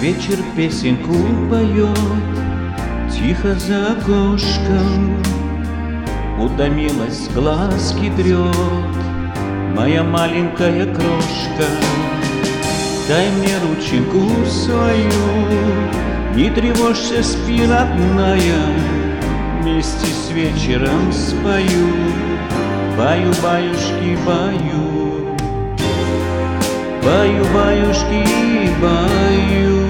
Вечер песенку поет тихо за окошком. Утомилась, глазки трет моя маленькая крошка. Дай мне рученьку свою, не тревожься, спи, родная. Вместе с вечером спою, баю, баюшки, баю. Баю, баюшки, баю.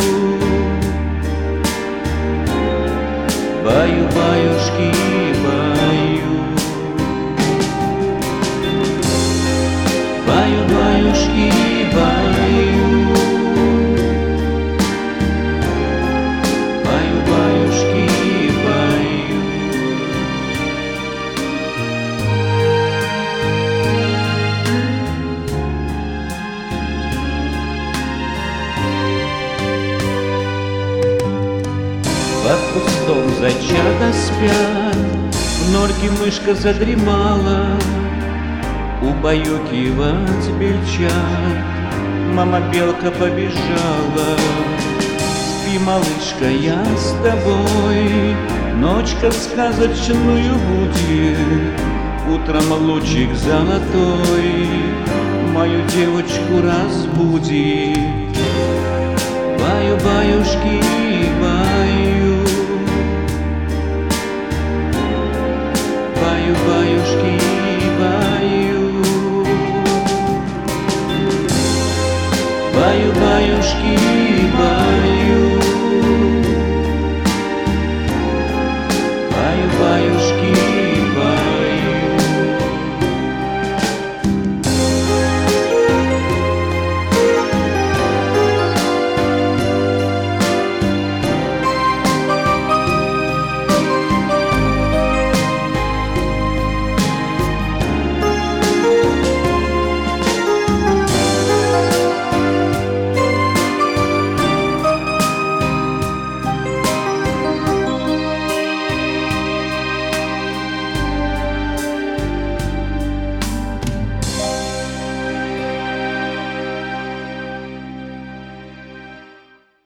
Баю, баюшки, баю. Баю, баюшки, баю. Баю, баюшки, баю. Под кустом зайчата спят, в норке мышка задремала. Убаюкивать бельчат мама белка побежала. Спи, малышка, я с тобой, ночка сказочную будет. Утром лучик золотой мою девочку разбудит. Баю, баюшки,